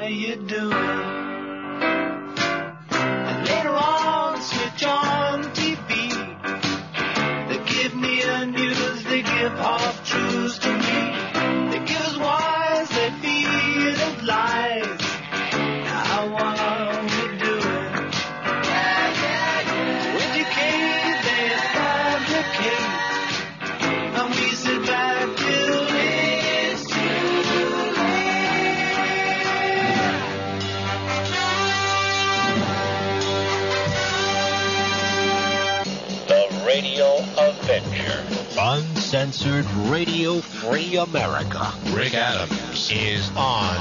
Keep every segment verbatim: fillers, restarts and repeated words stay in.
you doing? And later on, switch on the T V. They give me the news, they give half truths to me. They give us whys, they feed us lies. Now how are we doing? Yeah, yeah, yeah. Educate, they fabricate. And we sit back till it's too late. The Radio Avenger. Uncensored, radio-free America. Rick Adams is on.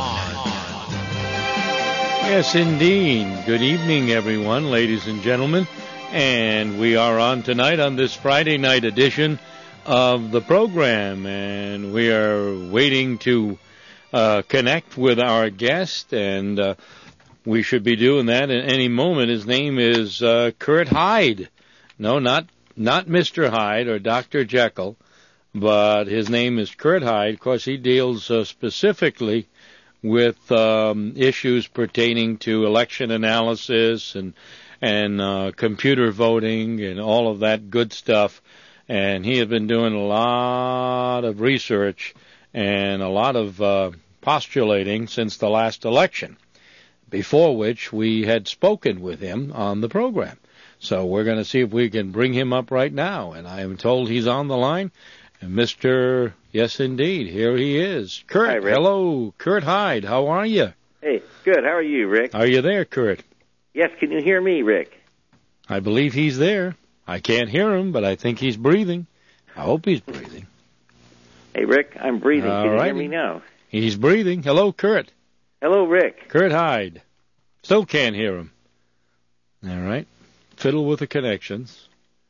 Yes, indeed. Good evening, everyone, ladies and gentlemen. And we are on tonight on this Friday night edition of the program. And we are waiting to uh, connect with our guest. And uh, we should be doing that at any moment. His name is uh, Kurt Hyde. No, not not Mister Hyde or Doctor Jekyll, but his name is Kurt Hyde. Of course, he deals uh, specifically with um, issues pertaining to election analysis and and uh, computer voting and all of that good stuff. And he has been doing a lot of research and a lot of uh, postulating since the last election, before which we had spoken with him on the program. So we're going to see if we can bring him up right now. And I am told he's on the line. And Mister Yes, indeed, here he is. Kurt, Hi, Rick. Hello, Kurt Hyde. How are you? Hey, good. How are you, Rick? Are you there, Kurt? Yes, can you hear me, Rick? I believe he's there. I can't hear him, but I think he's breathing. I hope he's breathing. Hey, Rick, I'm breathing. All can you righty. hear me now? He's breathing. Hello, Kurt. Hello, Rick. Kurt Hyde. Still can't hear him. All right. Fiddle with the connections.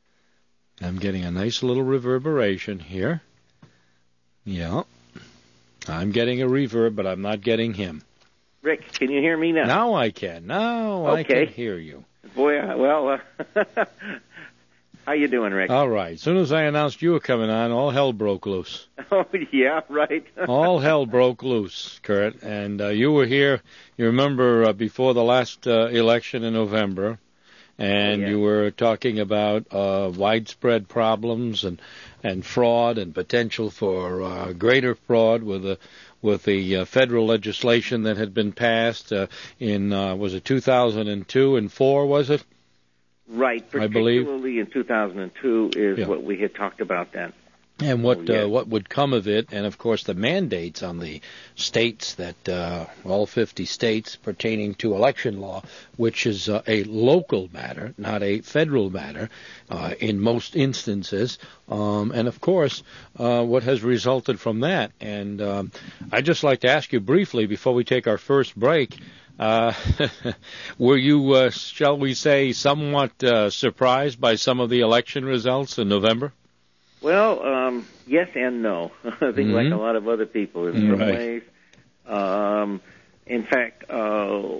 I'm getting a nice little reverberation here. Yeah. I'm getting a reverb, but I'm not getting him. Rick, can you hear me now? Now I can. Now okay. I can hear you. Boy, uh, well, uh, how you doing, Rick? All right. As soon as I announced you were coming on, all hell broke loose. Oh, yeah, right. All hell broke loose, Kurt. And uh, you were here, you remember, uh, before the last uh, election in November. And oh, yeah. you were talking about uh, widespread problems and, and fraud and potential for uh, greater fraud with the with the uh, federal legislation that had been passed uh, in uh, was it two thousand two and four, was it? Right, I believe. particularly in two thousand two is Yeah. what we had talked about then. And what Oh, yeah. uh, what would come of it, and of course the mandates on the states that uh, all fifty states pertaining to election law, which is uh, a local matter, not a federal matter, uh, in most instances, um, and of course uh, what has resulted from that. And um, I'd just like to ask you briefly before we take our first break. Uh, were you, uh, shall we say, somewhat uh, surprised by some of the election results in November? Well, um, yes and no. I think Mm-hmm. like a lot of other people in some Right. ways. Um, in fact, uh,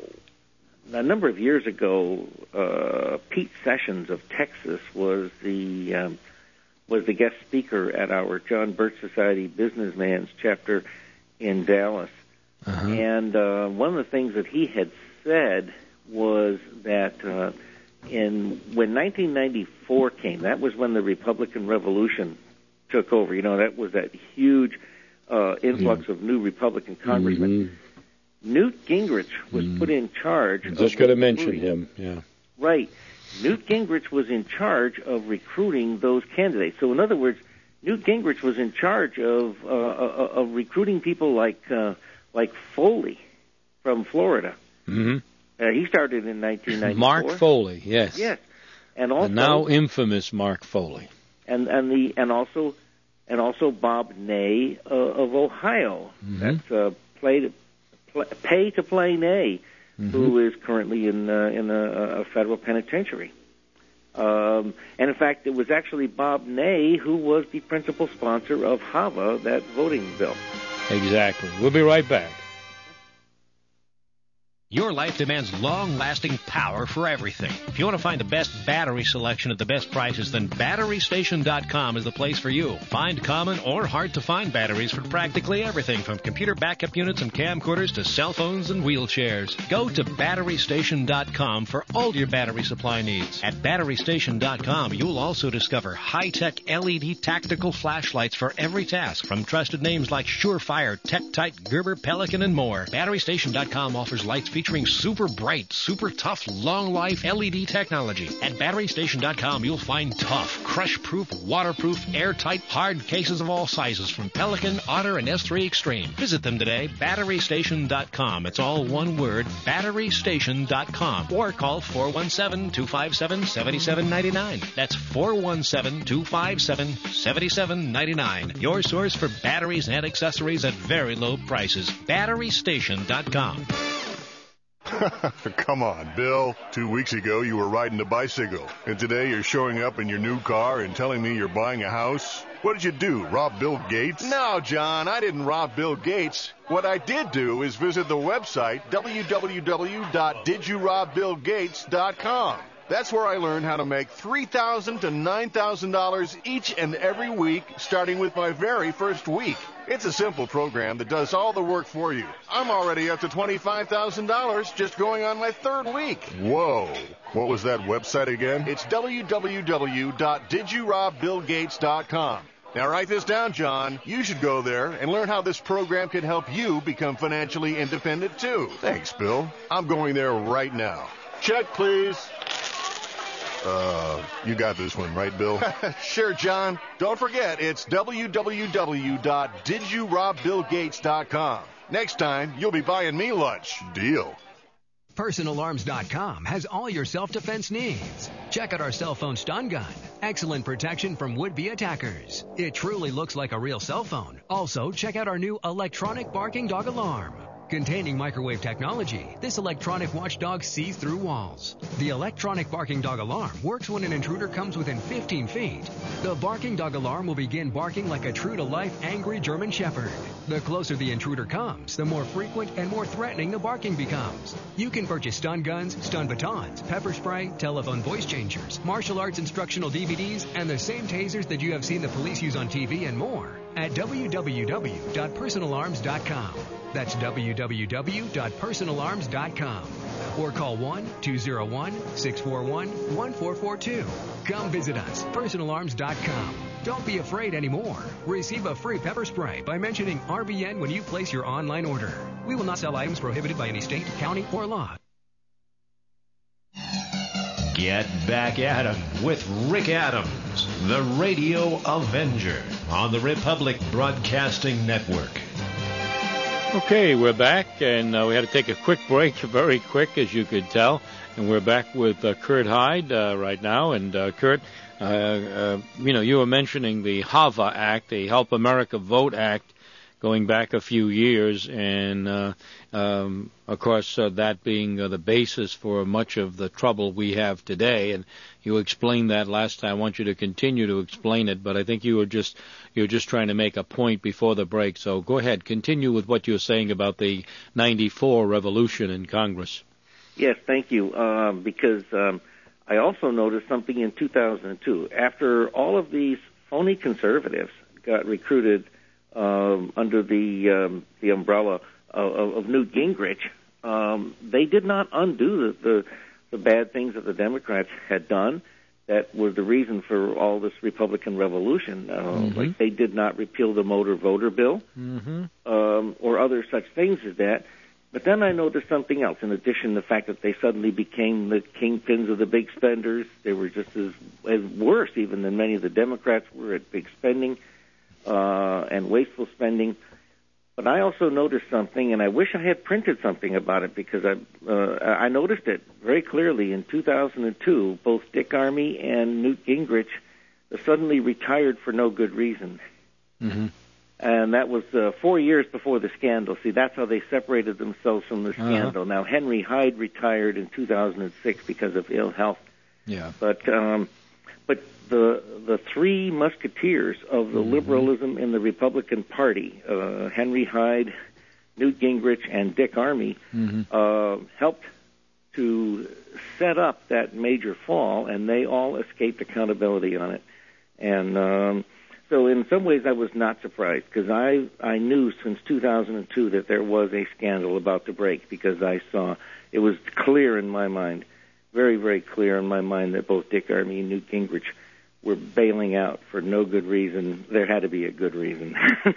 a number of years ago, uh, Pete Sessions of Texas was the um, was the guest speaker at our John Birch Society Businessman's chapter in Dallas. Uh-huh. And uh, one of the things that he had said was that uh, in when nineteen ninety-four came, that was when the Republican Revolution took over. You know, that was that huge uh, influx Mm-hmm. of new Republican congressmen. Mm-hmm. Newt Gingrich was Mm-hmm. put in charge. I'm of just going to mention recruiting- him, yeah. Right. Newt Gingrich was in charge of recruiting those candidates. So, in other words, Newt Gingrich was in charge of uh, uh, of recruiting people like uh, like Foley from Florida. Mm-hmm. Uh, he started in nineteen ninety-four. Mark Foley, yes. Yes, and also The now infamous Mark Foley. and and the and also and also Bob Ney uh, of Ohio. Mm-hmm. That's uh, play to play, pay to play Ney, Mm-hmm. who is currently in uh, in a, a federal penitentiary. Um, and in fact, it was actually Bob Ney who was the principal sponsor of HAVA, that voting bill. Exactly. We'll be right back. Your life demands long-lasting power for everything. If you want to find the best battery selection at the best prices, then battery station dot com is the place for you. Find common or hard-to-find batteries for practically everything, from computer backup units and camcorders to cell phones and wheelchairs. Go to battery station dot com for all your battery supply needs. At battery station dot com, you'll also discover high-tech L E D tactical flashlights for every task, from trusted names like Surefire, TechTite, Gerber, Pelican, and more. battery station dot com offers lights featuring super bright, super tough, long-life L E D technology. At battery station dot com, you'll find tough, crush-proof, waterproof, airtight, hard cases of all sizes from Pelican, Otter, and S three Extreme. Visit them today, battery station dot com. It's all one word, battery station dot com. Or call four one seven, two five seven, seven seven nine nine. That's four one seven, two five seven, seven seven nine nine. Your source for batteries and accessories at very low prices. battery station dot com. Come on, Bill. Two weeks ago, you were riding a bicycle, and today you're showing up in your new car and telling me you're buying a house? What did you do, rob Bill Gates? No, John, I didn't rob Bill Gates. What I did do is visit the website w w w dot did you rob bill gates dot com. That's where I learned how to make three thousand dollars to nine thousand dollars each and every week, starting with my very first week. It's a simple program that does all the work for you. I'm already up to twenty-five thousand dollars just going on my third week. Whoa. What was that website again? It's w w w dot did you rob bill gates dot com. Now write this down, John. You should go there and learn how this program can help you become financially independent, too. Thanks, Bill. I'm going there right now. Check, please. Uh, you got this one, right, Bill? Sure, John. Don't forget, it's w w w dot did you rob bill gates dot com. Next time, you'll be buying me lunch. Deal. personal arms dot com has all your self-defense needs. Check out our cell phone stun gun. Excellent protection from would-be attackers. It truly looks like a real cell phone. Also, check out our new electronic barking dog alarm. Containing microwave technology, this electronic watchdog sees through walls. The electronic barking dog alarm works when an intruder comes within fifteen feet. The barking dog alarm will begin barking like a true-to-life angry German shepherd. The closer the intruder comes, the more frequent and more threatening the barking becomes. You can purchase stun guns, stun batons, pepper spray, telephone voice changers, martial arts instructional D V Ds, and the same tasers that you have seen the police use on T V and more at w w w dot personal arms dot com. That's w w w dot personal arms dot com. Or call one two zero one, six four one, one four four two. Come visit us, personal arms dot com. Don't be afraid anymore. Receive a free pepper spray by mentioning R B N when you place your online order. We will not sell items prohibited by any state, county, or law. Get back at 'em with Rick Adams, the Radio Avenger, on the Republic Broadcasting Network. Okay, we're back, and uh, we had to take a quick break, very quick, as you could tell. And we're back with uh, Kurt Hyde uh, right now. And, uh, Kurt, uh, uh, you know, you were mentioning the HAVA Act, the Help America Vote Act, going back a few years, and, uh, um, of course, uh, that being uh, the basis for much of the trouble we have today. And you explained that last time. I want you to continue to explain it, but I think you were just you were just trying to make a point before the break. So go ahead, continue with what you were saying about the ninety-four revolution in Congress. Yes, thank you, um, because um, I also noticed something in two thousand two. After all of these phony conservatives got recruited Um, under the um, the umbrella of, of Newt Gingrich, um, they did not undo the, the the bad things that the Democrats had done. That was the reason for all this Republican revolution. Uh, mm-hmm. Like they did not repeal the motor voter bill mm-hmm. um, or other such things as that. But then I noticed something else. In addition, the fact that they suddenly became the kingpins of the big spenders, they were just as, as worse even than many of the Democrats were at big spending. Uh, and wasteful spending. But I also noticed something, and I wish I had printed something about it, because I uh, I noticed it very clearly in two thousand two. Both Dick Armey and Newt Gingrich suddenly retired for no good reason. Mm-hmm. And that was uh, four years before the scandal. See, that's how they separated themselves from the scandal. Uh-huh. Now, Henry Hyde retired in two thousand six because of ill health. Yeah. But um, but the the three musketeers of the mm-hmm. liberalism in the Republican Party, uh, Henry Hyde, Newt Gingrich and Dick Armey Mm-hmm. uh, helped to set up that major fall, and they all escaped accountability on it. And um, so in some ways I was not surprised, because I, I knew since two thousand two that there was a scandal about to break, because I saw it was clear in my mind, very, very clear in my mind, that both Dick Armey and Newt Gingrich were bailing out for no good reason. There had to be a good reason.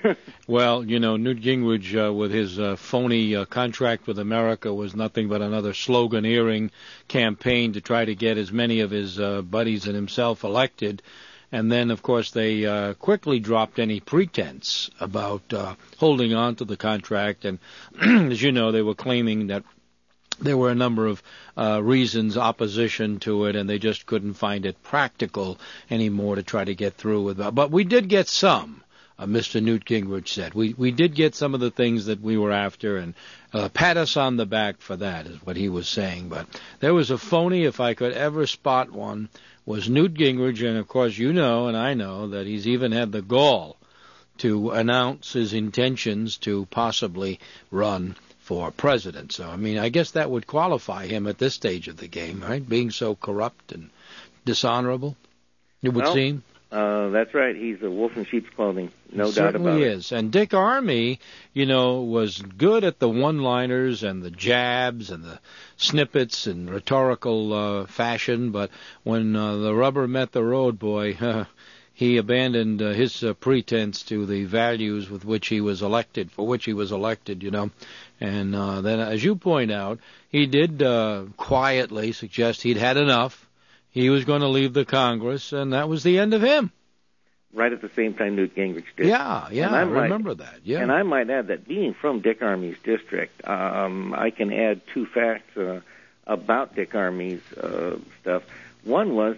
Well, you know, Newt Gingrich, uh, with his uh, phony uh, contract with America, was nothing but another sloganeering campaign to try to get as many of his uh, buddies and himself elected. And then, of course, they uh, quickly dropped any pretense about uh, holding on to the contract. And as you know, they were claiming that there were a number of uh, reasons, opposition to it, and they just couldn't find it practical anymore to try to get through with it. But we did get some, uh, Mister Newt Gingrich said. We we did get some of the things that we were after, and uh, pat us on the back for that, is what he was saying. But there was a phony, if I could ever spot one, was Newt Gingrich, and of course you know, and I know, that he's even had the gall to announce his intentions to possibly run for president. So, I mean, I guess that would qualify him at this stage of the game, right? Being so corrupt and dishonorable, it would well, seem. Uh, that's right. He's a wolf in sheep's clothing, no He doubt about certainly it. is. And Dick Armey, you know, was good at the one-liners and the jabs and the snippets in rhetorical uh, fashion, but when uh, the rubber met the road, boy, uh, he abandoned uh, his uh, pretense to the values with which he was elected, for which he was elected, you know. And uh, then, as you point out, he did uh, quietly suggest he'd had enough. He was going to leave the Congress, and that was the end of him. Right at the same time Newt Gingrich did. Yeah, yeah, and I, I might, remember that. Yeah, and I might add that being from Dick Armey's district, um, I can add two facts uh, about Dick Armey's uh, stuff. One was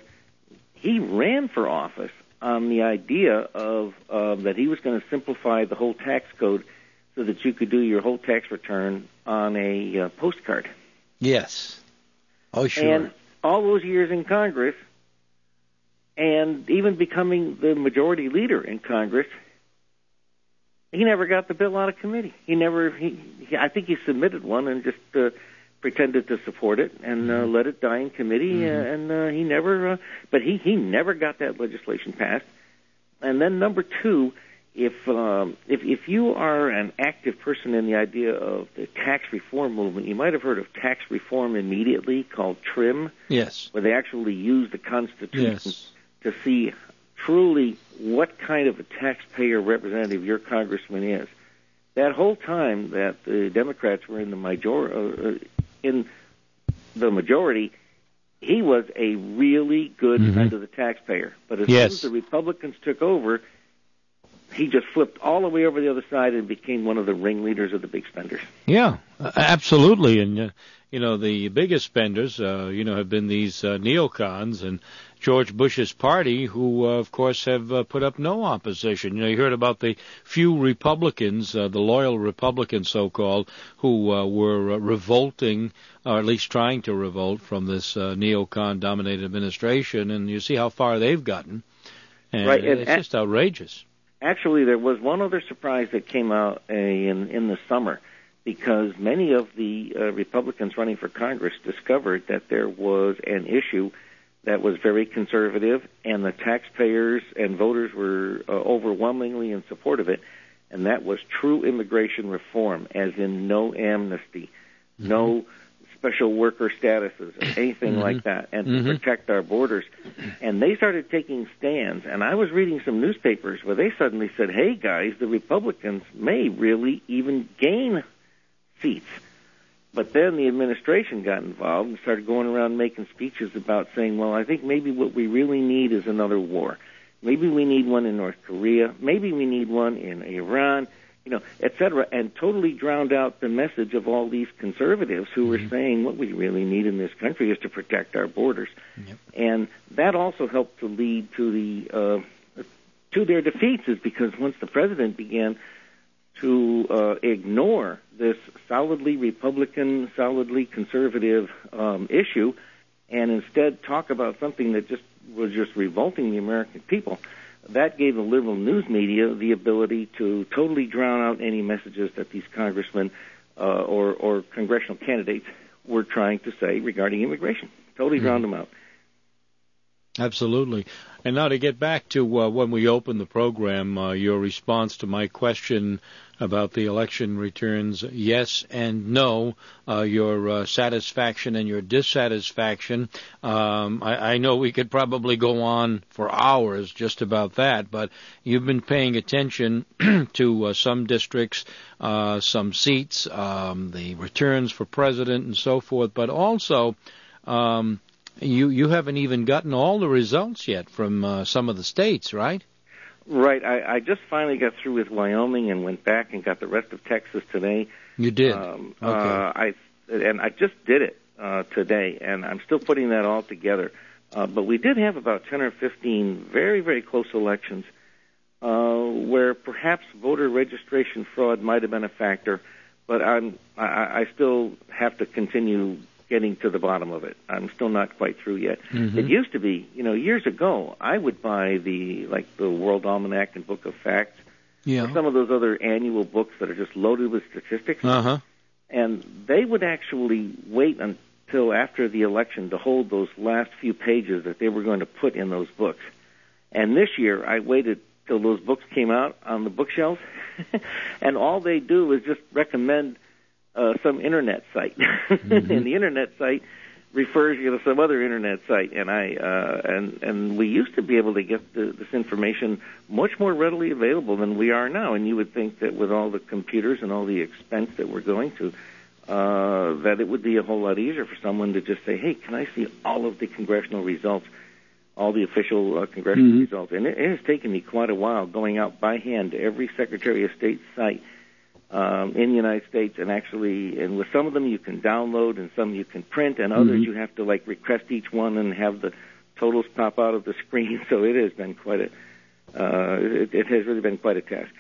he ran for office on the idea of uh, that he was going to simplify the whole tax code so that you could do your whole tax return on a uh, postcard. Yes. Oh, sure. And all those years in Congress, and even becoming the majority leader in Congress, he never got the bill out of committee. He never, he, he I think he submitted one and just uh, pretended to support it and uh, let it die in committee, Mm-hmm. uh, and uh, he never, uh, but he, he never got that legislation passed. And then number two, If, um, if if you are an active person in the idea of the tax reform movement, you might have heard of tax reform immediately, called TRIM. Yes. Where they actually use the Constitution Yes. to see truly what kind of a taxpayer representative your congressman is. That whole time that the Democrats were in the major uh, in the majority, he was a really good Mm-hmm. friend of the taxpayer. But as Yes. soon as the Republicans took over, he just flipped all the way over the other side and became one of the ringleaders of the big spenders. Yeah, absolutely. And, uh, you know, the biggest spenders, uh, you know, have been these uh, neocons and George Bush's party, who, uh, of course, have uh, put up no opposition. You know, you heard about the few Republicans, uh, the loyal Republicans, so-called, who uh, were uh, revolting, or at least trying to revolt from this uh, neocon-dominated administration, and you see how far they've gotten. And right, and it's a- just outrageous. Actually, there was one other surprise that came out uh, in in the summer, because many of the uh, Republicans running for Congress discovered that there was an issue that was very conservative, and the taxpayers and voters were uh, overwhelmingly in support of it, and that was true immigration reform, as in no amnesty, mm-hmm. no special worker statuses, or anything mm-hmm. like that, and mm-hmm. to protect our borders. And they started taking stands, and I was reading some newspapers where they suddenly said, hey, guys, the Republicans may really even gain seats. But then the administration got involved and started going around making speeches about saying, well, I think maybe what we really need is another war. Maybe we need one in North Korea. Maybe we need one in Iran, you know, et cetera, and totally drowned out the message of all these conservatives who were mm-hmm. saying what we really need in this country is to protect our borders. Yep. And that also helped to lead to the uh, to their defeats, is because once the president began to uh, ignore this solidly Republican, solidly conservative um, issue, and instead talk about something that just was just revolting the American people, that gave the liberal news media the ability to totally drown out any messages that these congressmen uh, or, or congressional candidates were trying to say regarding immigration. Totally mm-hmm. drowned them out. Absolutely. And now to get back to uh, when we opened the program, uh, your response to my question about the election returns, yes and no, uh, your uh, satisfaction and your dissatisfaction. Um, I, I know we could probably go on for hours just about that, but you've been paying attention to uh, some districts, uh, some seats, um, the returns for president and so forth, but also um, you, you haven't even gotten all the results yet from uh, some of the states, right? Right. I, I just finally got through with Wyoming and went back and got the rest of Texas today. You did? Um, okay. Uh, I and I just did it uh, today, and I'm still putting that all together. Uh, but we did have about ten or fifteen very, very close elections uh, where perhaps voter registration fraud might have been a factor, but I'm, I, I still have to continue getting to the bottom of it. I'm still not quite through yet. Mm-hmm. It used to be, you know, years ago, I would buy the, like, the World Almanac and Book of Facts, yeah. or some of those other annual books that are just loaded with statistics, uh-huh. and they would actually wait until after the election to hold those last few pages that they were going to put in those books. And this year, I waited till those books came out on the bookshelves, and all they do is just recommend Uh, some internet site, mm-hmm. and the internet site refers you to some other internet site. And I uh, and and we used to be able to get the, this information much more readily available than we are now. And you would think that with all the computers and all the expense that we're going to, uh, that it would be a whole lot easier for someone to just say, "Hey, can I see all of the congressional results, all the official uh, congressional mm-hmm. results?" And it, it has taken me quite a while going out by hand to every Secretary of State site Um, in the United States, and actually, and with some of them you can download, and some you can print, and others mm-hmm. you have to like request each one and have the totals pop out of the screen. So it has been quite a, uh, it, it has really been quite a task.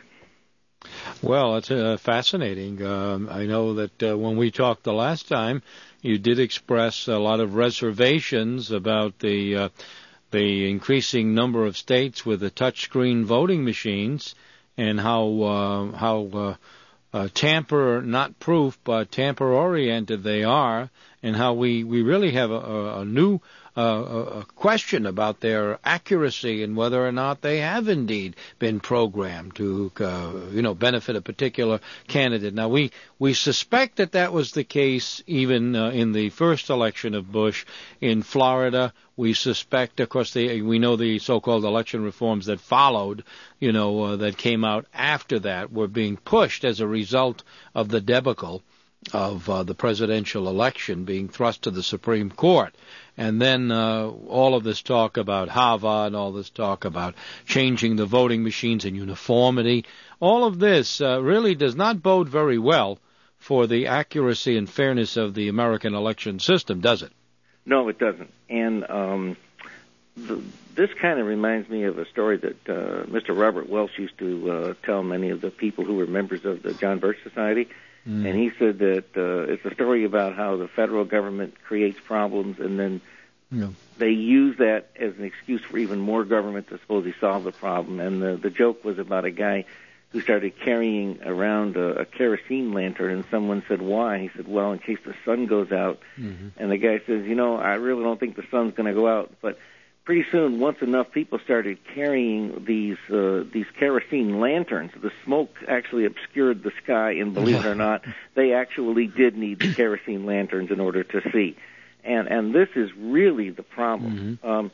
Well, it's uh, fascinating. Um, I know that uh, when we talked the last time, you did express a lot of reservations about the uh, the increasing number of states with the touchscreen voting machines, and how uh, how uh, Uh, tamper, not proof, but tamper-oriented they are, and how we, we really have a, a, a new uh, a question about their accuracy and whether or not they have indeed been programmed to, uh, you know, benefit a particular candidate. Now, we, we suspect that that was the case even uh, in the first election of Bush in Florida. We suspect, of course, the, we know the so-called election reforms that followed, you know, uh, that came out after that were being pushed as a result of the debacle of uh, the presidential election being thrust to the Supreme Court. And then uh, all of this talk about Hava and all this talk about changing the voting machines and uniformity, all of this uh, really does not bode very well for the accuracy and fairness of the American election system, does it? No, it doesn't. And um, the, this kind of reminds me of a story that uh, Mister Robert Welch used to uh, tell many of the people who were members of the John Birch Society. Mm. And he said that uh, it's a story about how the federal government creates problems, and then yeah. they use that as an excuse for even more government to supposedly solve the problem. And the, the joke was about a guy who started carrying around a, a kerosene lantern, and someone said, why? He said, well, in case the sun goes out. Mm-hmm. And the guy says, you know, I really don't think the sun's going to go out. But pretty soon, once enough people started carrying these uh, these kerosene lanterns, the smoke actually obscured the sky, and believe it or not, they actually did need the kerosene lanterns in order to see. And and this is really the problem. Mm-hmm. Um,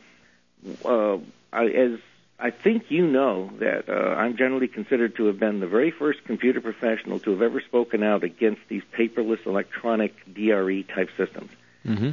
uh, I, as I think you know that uh, I'm generally considered to have been the very first computer professional to have ever spoken out against these paperless electronic D R E type systems. Mm-hmm.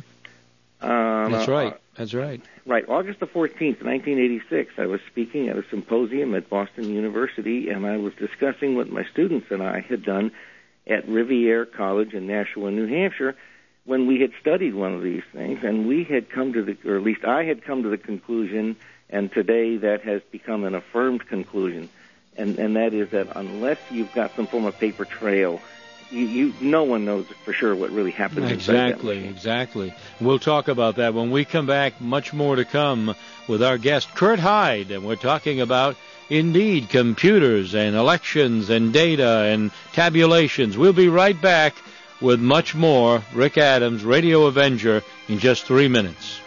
Um, That's right. Uh, That's right. Right. August the fourteenth, nineteen eighty-six, I was speaking at a symposium at Boston University, and I was discussing what my students and I had done at Rivier College in Nashua, New Hampshire, when we had studied one of these things, and we had come to the, or at least I had come to the conclusion, and today that has become an affirmed conclusion, and, and that is that unless you've got some form of paper trail you, you no one knows for sure what really happens. Exactly, exactly. We'll talk about that when we come back. Much more to come with our guest, Kurt Hyde, and we're talking about, indeed, computers and elections and data and tabulations. We'll be right back with much more. Rick Adams, Radio Avenger, in just three minutes.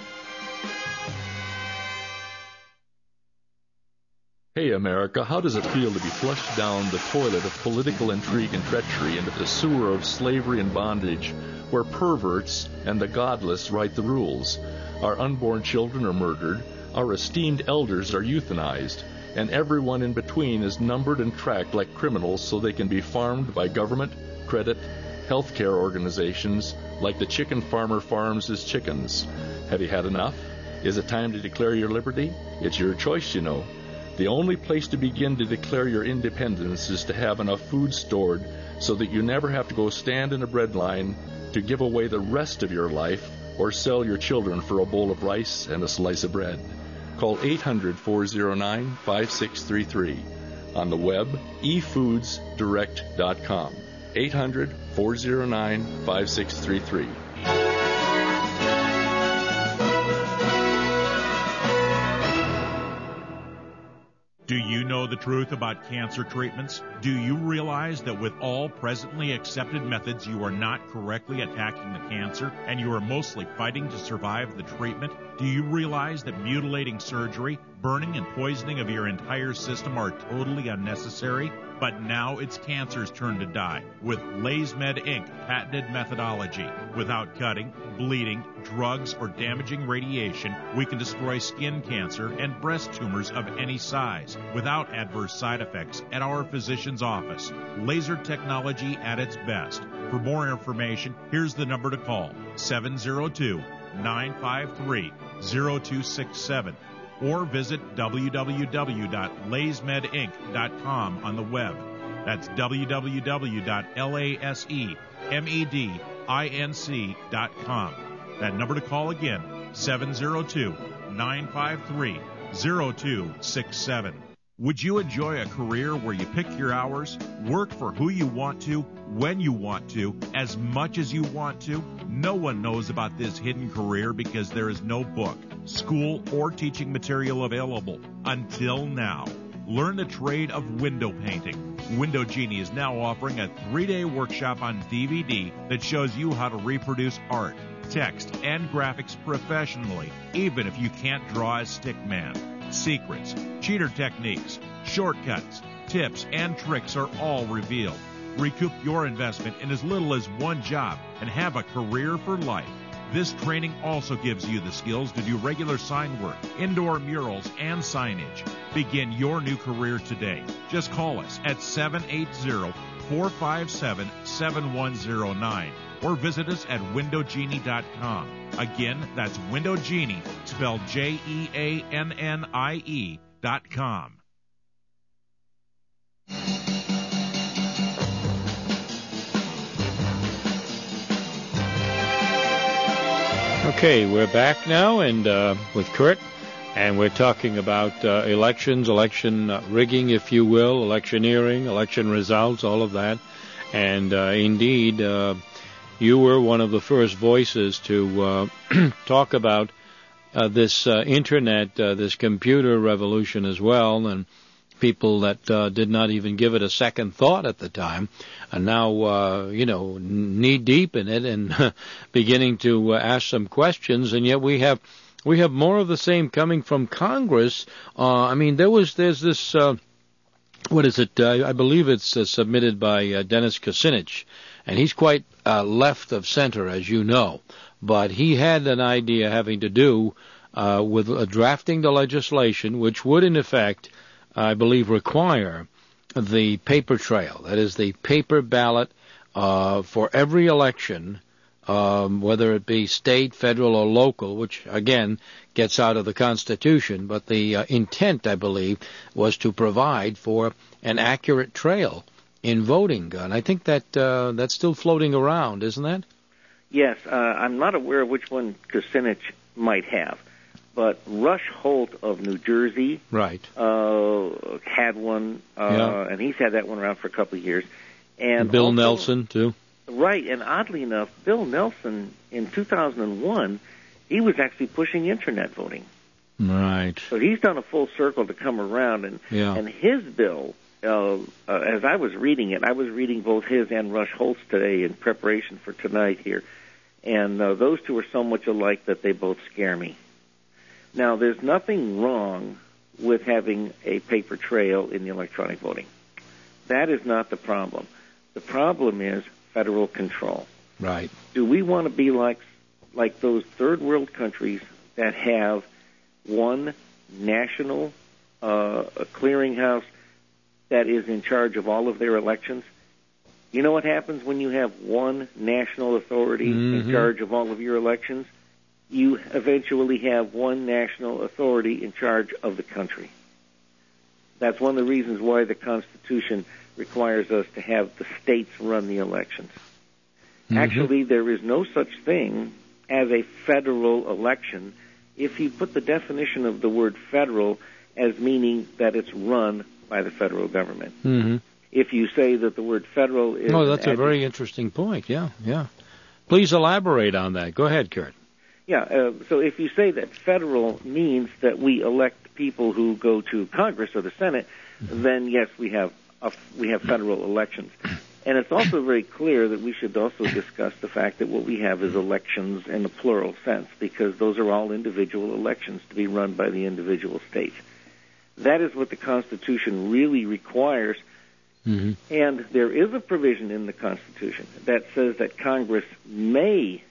Hey, America, how does it feel to be flushed down the toilet of political intrigue and treachery into the sewer of slavery and bondage, where perverts and the godless write the rules? Our unborn children are murdered, our esteemed elders are euthanized, and everyone in between is numbered and tracked like criminals so they can be farmed by government, credit, healthcare organizations, like the chicken farmer farms his chickens. Have you had enough? Is it time to declare your liberty? It's your choice, you know. The only place to begin to declare your independence is to have enough food stored so that you never have to go stand in a bread line to give away the rest of your life or sell your children for a bowl of rice and a slice of bread. Call eight hundred, four oh nine, five six three three. On the web, e foods direct dot com. eight hundred, four oh nine, five six three three. Do you know the truth about cancer treatments? Do you realize that with all presently accepted methods, you are not correctly attacking the cancer, and you are mostly fighting to survive the treatment? Do you realize that mutilating surgery, burning and poisoning of your entire system are totally unnecessary? But now it's cancer's turn to die with LaysMed Incorporated patented methodology. Without cutting, bleeding, drugs, or damaging radiation, we can destroy skin cancer and breast tumors of any size without adverse side effects at our physician's office. Laser technology at its best. For more information, here's the number to call, seven oh two, nine five three, oh two six seven. Or visit w w w dot lays med inc dot com on the web. That's w w w dot lays med inc dot com. That number to call again, seven oh two, nine five three, oh two six seven. Would you enjoy a career where you pick your hours, work for who you want to, when you want to, as much as you want to? No one knows about this hidden career because there is no book, school, or teaching material available until now. Learn the trade of window painting. Window Genie is now offering a three-day workshop on D V D that shows you how to reproduce art, text, and graphics professionally, even if you can't draw a stick man. Secrets, cheater techniques, shortcuts, tips, and tricks are all revealed. Recoup your investment in as little as one job and have a career for life. This training also gives you the skills to do regular sign work, indoor murals, and signage. Begin your new career today. Just call us at seven eight zero, four five seven, seven one zero nine or visit us at window genie dot com. Again, that's Window Genie, spelled J E A N N I E dot com. Okay, we're back now, and uh, with Kurt, and we're talking about uh, elections, election uh, rigging, if you will, electioneering, election results, all of that. And uh, indeed, uh, you were one of the first voices to uh, talk about uh, this uh, internet, uh, this computer revolution as well, and people that uh, did not even give it a second thought at the time are now, uh, you know, knee-deep in it and beginning to uh, ask some questions. And yet we have we have more of the same coming from Congress. Uh, I mean, there was there's this, uh, what is it? Uh, I believe it's uh, submitted by uh, Dennis Kucinich, and he's quite uh, left of center, as you know. But he had an idea having to do uh, with uh, drafting the legislation, which would, in effect, I believe, require the paper trail. That is, the paper ballot uh, for every election, um, whether it be state, federal, or local, which, again, gets out of the Constitution. But the uh, intent, I believe, was to provide for an accurate trail in voting. And I think that uh, that's still floating around, isn't that? Yes. Uh, I'm not aware of which one Kucinich might have. But Rush Holt of New Jersey right. uh, had one, uh, yeah. and he's had that one around for a couple of years. And Bill also, Nelson, too. Right, and oddly enough, Bill Nelson, in two thousand one, he was actually pushing internet voting. Right. So he's done a full circle to come around, and Yeah. and his bill, uh, uh, as I was reading it, I was reading both his and Rush Holt's today in preparation for tonight here, and uh, those two are so much alike that they both scare me. Now, there's nothing wrong with having a paper trail in the electronic voting. That is not the problem. The problem is federal control. Right. Do we want to be like like those third world countries that have one national uh, clearinghouse that is in charge of all of their elections? You know what happens when you have one national authority Mm-hmm. in charge of all of your elections? You eventually have one national authority in charge of the country. That's one of the reasons why the Constitution requires us to have the states run the elections. Mm-hmm. Actually, there is no such thing as a federal election if you put the definition of the word federal as meaning that it's run by the federal government. Mm-hmm. If you say that the word federal is... Oh, that's a very interesting point. Yeah, yeah. Please elaborate on that. Go ahead, Kurt. Yeah, uh, so if you say that federal means that we elect people who go to Congress or the Senate, mm-hmm. then yes, we have a, we have federal elections. And it's also very clear that we should also discuss the fact that what we have is elections in the plural sense, because those are all individual elections to be run by the individual states. That is what the Constitution really requires. Mm-hmm. And there is a provision in the Constitution that says that Congress may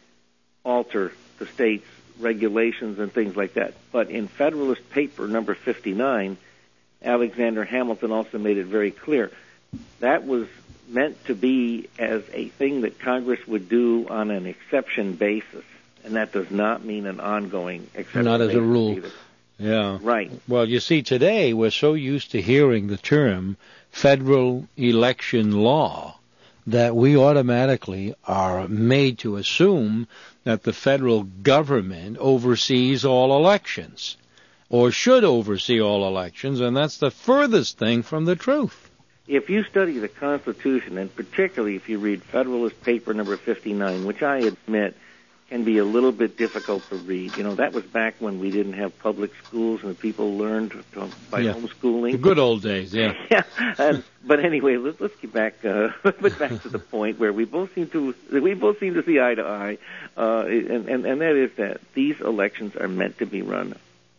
alter the state's regulations and things like that. But in Federalist Paper number fifty-nine, Alexander Hamilton also made it very clear that was meant to be as a thing that Congress would do on an exception basis, and that does not mean an ongoing exception. Not as a rule. Either. Yeah. Right. Well, you see, today we're so used to hearing the term federal election law that we automatically are made to assume that the federal government oversees all elections, or should oversee all elections, and that's the furthest thing from the truth. If you study the Constitution, and particularly if you read Federalist Paper number fifty-nine, which I admit can be a little bit difficult to read. You know, that was back when we didn't have public schools and people learned to, by yeah. homeschooling. The good old days, yeah. yeah. And, but anyway, let's, let's get back, uh, back to the point where we both seem to we both seem to see eye to eye, uh, and, and and that is that these elections are meant to be run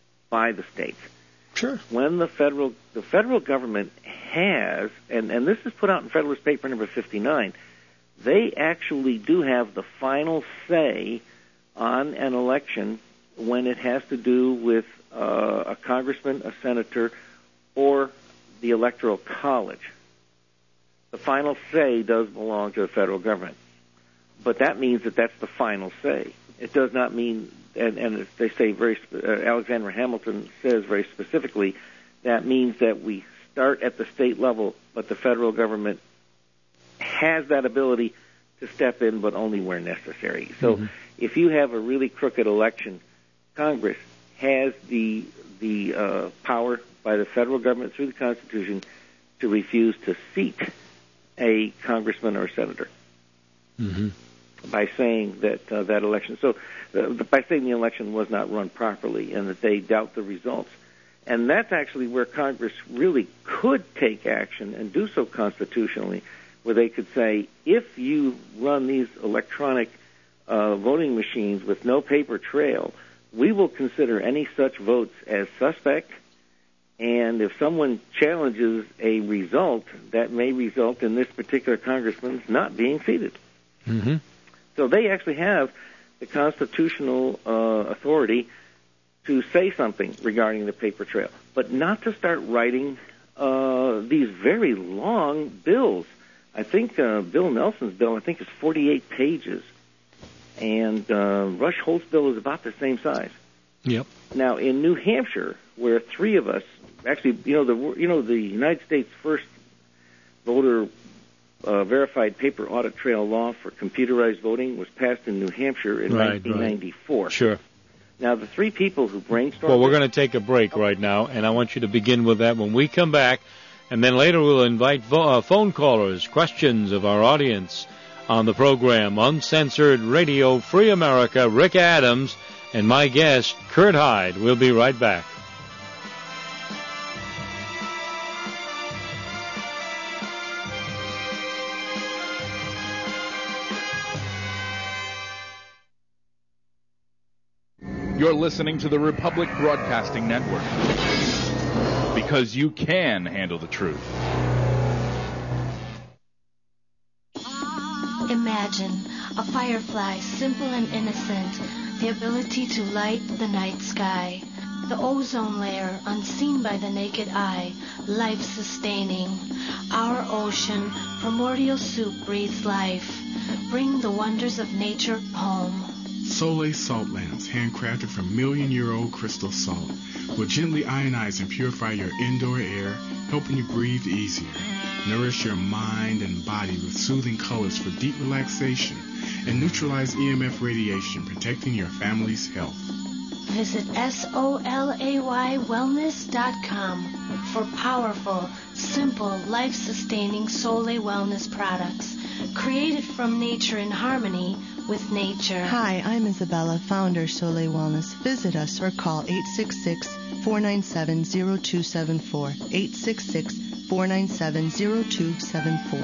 by the states. Sure. When the federal the federal government has, and, and this is put out in Federalist Paper number fifty-nine, they actually do have the final say on an election when it has to do with uh, a congressman, a senator, or the Electoral College. The final say does belong to the federal government. But that means that that's the final say. It does not mean, and, and they say very, uh, Alexander Hamilton says very specifically, that means that we start at the state level, but the federal government has that ability to step in, but only where necessary. So mm-hmm. if you have a really crooked election, Congress has the the uh, power by the federal government through the Constitution to refuse to seat a congressman or a senator mm-hmm. by saying that uh, that election, so uh, by saying the election was not run properly and that they doubt the results. And that's actually where Congress really could take action and do so constitutionally, where they could say, if you run these electronic uh, voting machines with no paper trail, we will consider any such votes as suspect, and if someone challenges a result, that may result in this particular congressman's not being seated. Mm-hmm. So they actually have the constitutional uh, authority to say something regarding the paper trail, but not to start writing uh, these very long bills. I think uh, Bill Nelson's bill, I think, is forty-eight pages, and uh, Rush Holt's bill is about the same size. Yep. Now, in New Hampshire, where three of us, actually, you know, the you know the United States' first voter uh, verified paper audit trail law for computerized voting was passed in New Hampshire in right, nineteen ninety-four. Right. Sure. Now, the three people who brainstormed... Well, we're going to take a break right now, and I want you to begin with that when we come back. And then later we'll invite vo- uh, phone callers, questions of our audience on the program. Uncensored Radio Free America, Rick Adams, and my guest, Kurt Hyde. We'll be right back. You're listening to the Republic Broadcasting Network, because you can handle the truth. Imagine a firefly, simple and innocent, the ability to light the night sky. The ozone layer, unseen by the naked eye, life-sustaining. Our ocean, primordial soup, breathes life. Bring the wonders of nature home. Soleil salt lamps, handcrafted from million-year-old crystal salt, will gently ionize and purify your indoor air, helping you breathe easier. Nourish your mind and body with soothing colors for deep relaxation, and neutralize E M F radiation, protecting your family's health. Visit S O L A Y wellness dot com for powerful, simple, life-sustaining Soleil Wellness products, created from nature in harmony with nature. Hi, I'm Isabella, founder Soleil Wellness. Visit us or call eight six six, four nine seven, zero two seven four, eight six six, four nine seven, zero two seven four.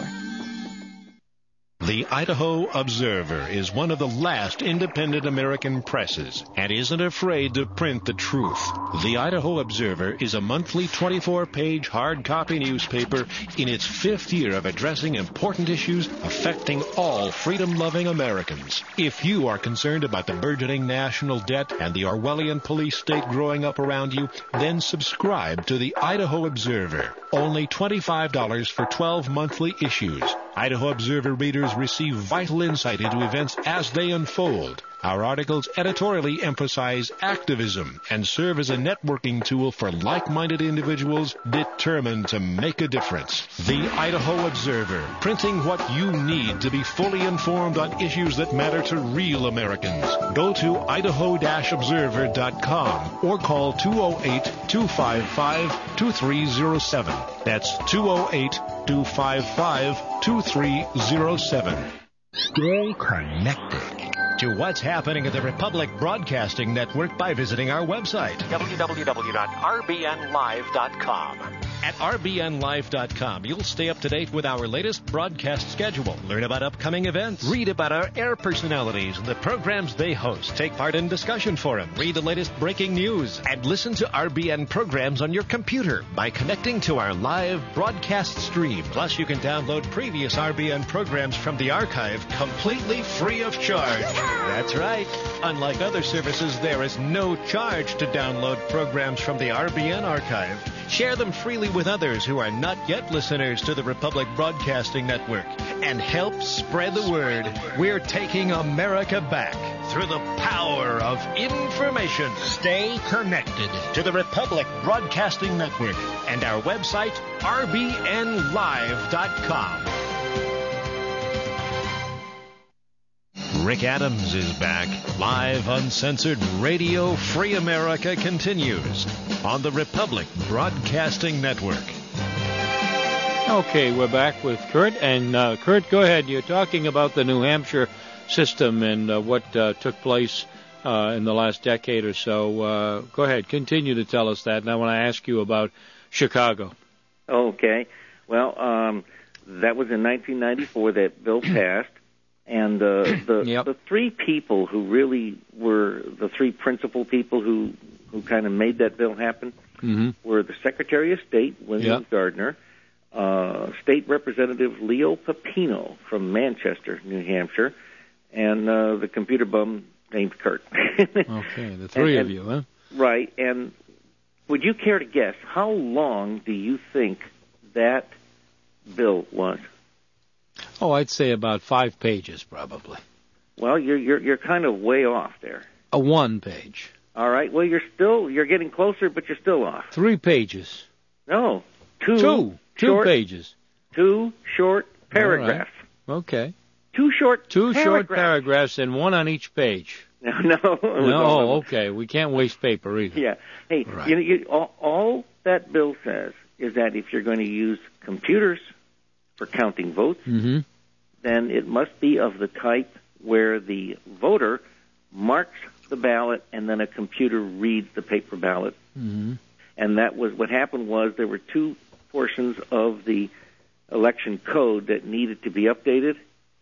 The Idaho Observer is one of the last independent American presses and isn't afraid to print the truth. The Idaho Observer is a monthly twenty-four page hard copy newspaper in its fifth year of addressing important issues affecting all freedom-loving Americans. If you are concerned about the burgeoning national debt and the Orwellian police state growing up around you, then subscribe to the Idaho Observer. Only twenty-five dollars for twelve monthly issues. Idaho Observer readers receive vital insight into events as they unfold. Our articles editorially emphasize activism and serve as a networking tool for like-minded individuals determined to make a difference. The Idaho Observer, printing what you need to be fully informed on issues that matter to real Americans. Go to idaho observer dot com or call two oh eight, two five five, two three oh seven. That's two oh eight, two five five, two three oh seven. Stay connected to what's happening at the Republic Broadcasting Network by visiting our website, w w w dot r b n live dot com. At r b n live dot com, you'll stay up to date with our latest broadcast schedule, learn about upcoming events, read about our air personalities and the programs they host, take part in discussion forum, read the latest breaking news, and listen to R B N programs on your computer by connecting to our live broadcast stream. Plus, you can download previous R B N programs from the archive completely free of charge. That's right. Unlike other services, there is no charge to download programs from the R B N archive. Share them freely with others who are not yet listeners to the Republic Broadcasting Network, and help spread the word. We're taking America back through the power of information. Stay connected to the Republic Broadcasting Network and our website, r b n live dot com. Rick Adams is back. Live, uncensored Radio Free America continues on the Republic Broadcasting Network. Okay, we're back with Kurt. And uh, Kurt, go ahead. You're talking about the New Hampshire system and uh, what uh, took place uh, in the last decade or so. Uh, go ahead. Continue to tell us that. And I want to ask you about Chicago. Okay. Well, um, that was in nineteen ninety-four that bill passed. And uh, the yep. the three people who really were the three principal people who, who kind of made that bill happen mm-hmm. were the Secretary of State, William yep. Gardner, uh, State Representative Leo Pepino from Manchester, New Hampshire, and uh, the computer bum named Kurt. Okay, the three and, of you, huh? Right. And would you care to guess how long do you think that bill was? Oh, I'd say about five pages, probably. Well, you're you're you're kind of way off there. A one page. All right. Well, you're still you're getting closer, but you're still off. Three pages. No, two. Two. Two short, pages. Two short paragraphs. Right. Okay. Two short. Two paragraphs. short paragraphs and one on each page. No, no. No. Okay. We can't waste paper either. Yeah. Hey, right. you know, you, all, all that bill says is that if you're going to use computers for counting votes, mm-hmm. then it must be of the type where the voter marks the ballot and then a computer reads the paper ballot. Mm-hmm. And that was what happened was there were two portions of the election code that needed to be updated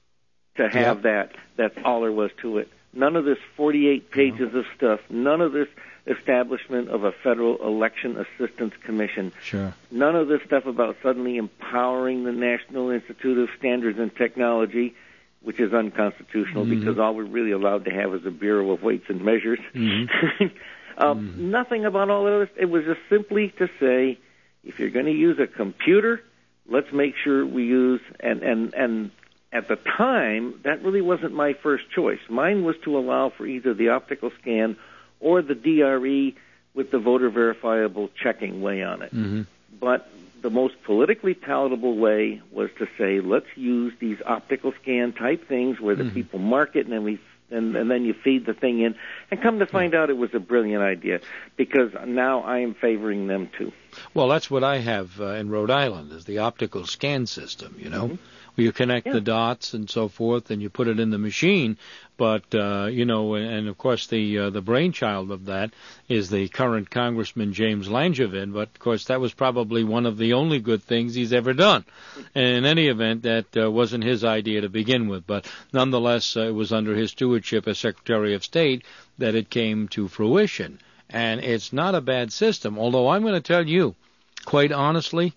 to have yeah. that. That's all there was to it. None of this forty-eight pages yeah. of stuff, none of this establishment of a federal election assistance commission, sure. none of this stuff about suddenly empowering the National Institute of Standards and Technology, which is unconstitutional mm-hmm. because all we're really allowed to have is a Bureau of Weights and Measures. Mm-hmm. um, mm-hmm. Nothing about all of this. It was just simply to say, if you're going to use a computer, let's make sure we use, and, and, and at the time, that really wasn't my first choice. Mine was to allow for either the optical scan or the D R E with the voter verifiable checking way on it. Mm-hmm. But the most politically palatable way was to say, let's use these optical scan type things where the mm-hmm. people mark it and then we and, and then you feed the thing in. And come to find out it was a brilliant idea because now I am favoring them too. Well, that's what I have uh, in Rhode Island is the optical scan system, you know, mm-hmm. where you connect yeah. the dots and so forth and you put it in the machine. But, uh, you know, and, and of course the uh, the brainchild of that is the current Congressman James Langevin. But, of course, that was probably one of the only good things he's ever done. And in any event, that uh, wasn't his idea to begin with. But nonetheless, uh, it was under his stewardship as Secretary of State that it came to fruition. And it's not a bad system, although I'm going to tell you, quite honestly,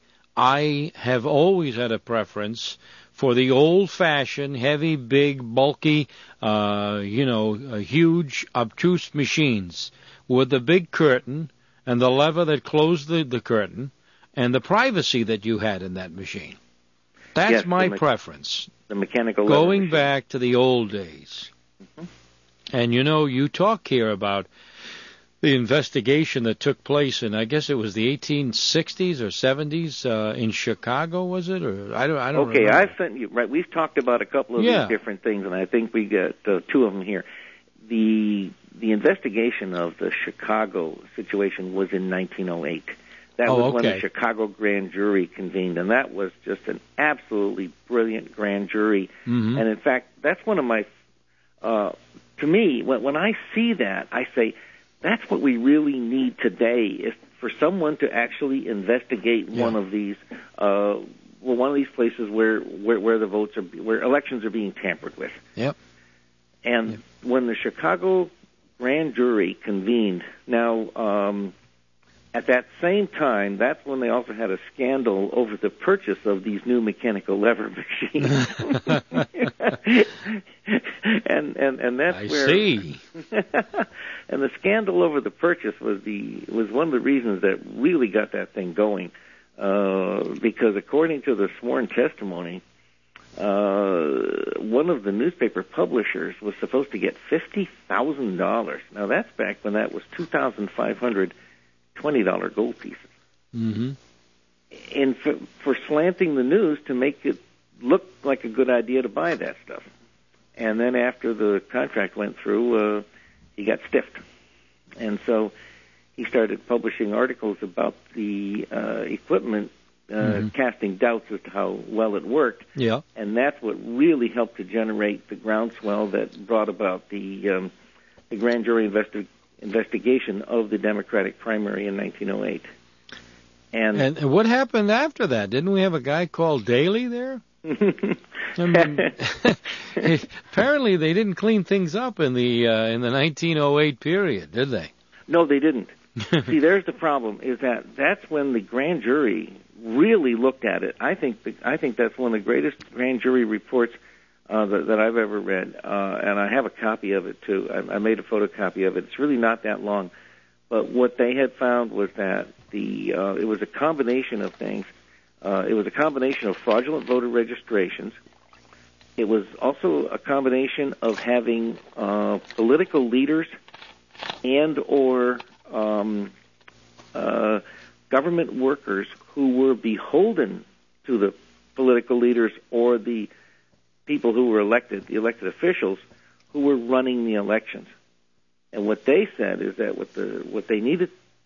I have always had a preference for the old-fashioned, heavy, big, bulky, uh, you know, uh, huge, obtuse machines with the big curtain and the lever that closed the, the curtain and the privacy that you had in that machine. That's yes, my the me- preference. The mechanical lever Going machine. back to the old days. Mm-hmm. And, you know, you talk here about the investigation that took place in, I guess it was the eighteen sixties or seventies uh, in Chicago, was it? Or I don't, I don't okay, remember. I've sent you, right, we've talked about a couple of yeah. these different things, and I think we got uh, two of them here. The the investigation of the Chicago situation was in nineteen oh eight. That oh, was when okay. the Chicago grand jury convened, and that was just an absolutely brilliant grand jury. Mm-hmm. And in fact, that's one of my, uh, to me, when, when I see that, I say, that's what we really need today is for someone to actually investigate yeah. one of these, uh, well, one of these places where, where, where the votes are, where elections are being tampered with. Yep. And yep. when the Chicago grand jury convened, now, um, at that same time, that's when they also had a scandal over the purchase of these new mechanical lever machines. and, and, and that's I where... see. And the scandal over the purchase was the was one of the reasons that really got that thing going, uh, because according to the sworn testimony, uh, one of the newspaper publishers was supposed to get fifty thousand dollars. Now that's back when that was two thousand five hundred twenty dollar gold pieces. Mm-hmm. And for, for slanting the news to make it look like a good idea to buy that stuff. And then after the contract went through, uh, he got stiffed. And so he started publishing articles about the uh, equipment, uh, mm-hmm. casting doubts as to how well it worked. Yeah. And that's what really helped to generate the groundswell that brought about the um, the grand jury investi- investigation of the Democratic primary in nineteen oh eight. And, and what happened after that? Didn't we have a guy called Daley there? I mean, apparently they didn't clean things up in the uh, in the nineteen oh eight period, did they? No, they didn't. See, there's the problem: is that that's when the grand jury really looked at it. I think the, I think that's one of the greatest grand jury reports uh, that, that I've ever read, uh, and I have a copy of it too. I, I made a photocopy of it. It's really not that long, but what they had found was that the uh, it was a combination of things. Uh, it was a combination of fraudulent voter registrations. It was also a combination of having uh, political leaders and or um, uh, government workers who were beholden to the political leaders or the people who were elected, the elected officials, who were running the elections. And what they said is that what the what they needed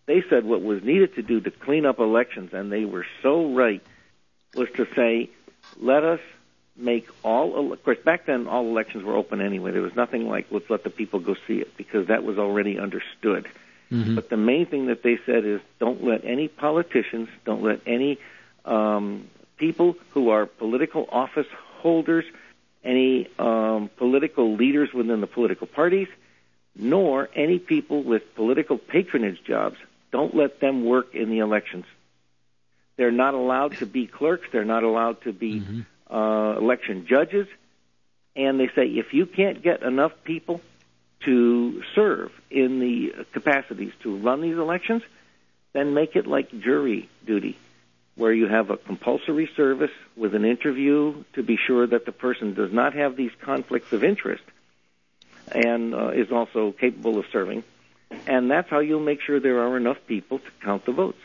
they said what was needed to do to clean up elections, and they were so right, was to say, let us make all, of course, back then all elections were open anyway. There was nothing like, let's let the people go see it, because that was already understood. Mm-hmm. But the main thing that they said is don't let any politicians, don't let any um, people who are political office holders, any um, political leaders within the political parties, nor any people with political patronage jobs, don't let them work in the elections. They're not allowed to be clerks. They're not allowed to be Mm-hmm. uh, election judges. And they say if you can't get enough people to serve in the capacities to run these elections, then make it like jury duty, where you have a compulsory service with an interview to be sure that the person does not have these conflicts of interest and uh, is also capable of serving. And that's how you'll make sure there are enough people to count the votes.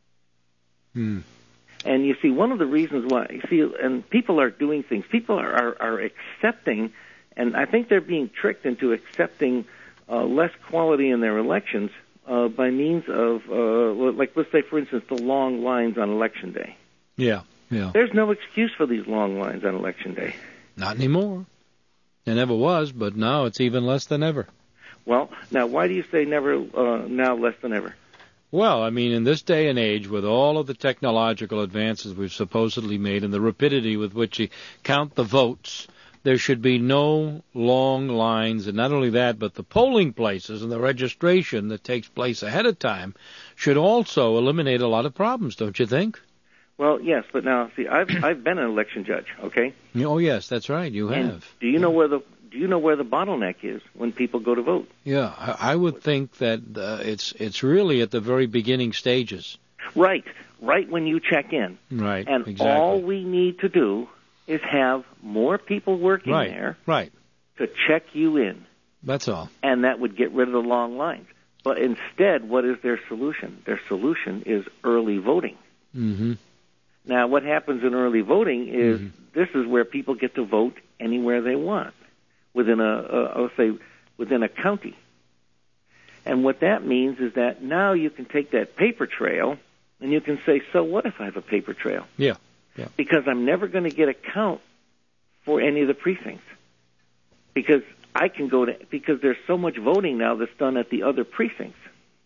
Hmm. And you see, one of the reasons why, you see, and people are doing things, people are, are, are accepting, and I think they're being tricked into accepting uh, less quality in their elections uh, by means of, uh, like, let's say, for instance, the long lines on Election Day. Yeah, yeah. There's no excuse for these long lines on Election Day. Not anymore. There never was, but now it's even less than ever. Well, now, why do you say never, uh, now less than ever? Well, I mean, in this day and age, with all of the technological advances we've supposedly made and the rapidity with which you count the votes, there should be no long lines. And not only that, but the polling places and the registration that takes place ahead of time should also eliminate a lot of problems, don't you think? Well, yes, but now, see, I've I've been an election judge, okay? Oh, yes, that's right, you have. And do you know where the do you know where the bottleneck is when people go to vote? Yeah, I, I would think that uh, it's it's really at the very beginning stages. Right, right when you check in. Right, and exactly. all we need to do is have more people working right, there right. to check you in. That's all. And that would get rid of the long lines. But instead, what is their solution? Their solution is early voting. Mm-hmm. Now, what happens in early voting is mm-hmm. this is where people get to vote anywhere they want within a, uh, let's say, within a county. And what that means is that now you can take that paper trail and you can say, so what if I have a paper trail? Yeah, yeah. Because I'm never going to get a count for any of the precincts. Because I can go to, because there's so much voting now that's done at the other precincts.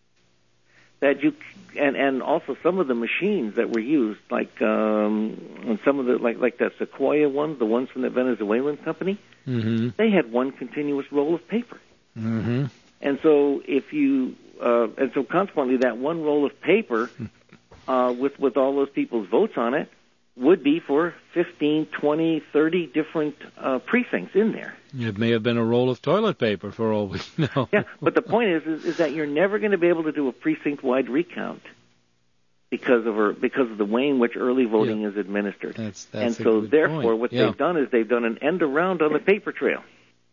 That you and and also some of the machines that were used, like um, and some of the like like that Sequoia ones, the ones from the Venezuelan company, mm-hmm. they had one continuous roll of paper. Mm-hmm. And so if you uh, and so consequently, that one roll of paper uh, with with all those people's votes on it would be for fifteen, twenty, thirty different uh, precincts in there. It may have been a roll of toilet paper for all we know. Yeah, but the point is, is, is that you're never going to be able to do a precinct-wide recount because of her, because of the way in which early voting yeah. is administered. That's, that's and so, therefore, point. what yeah. they've done is they've done an end around on the paper trail.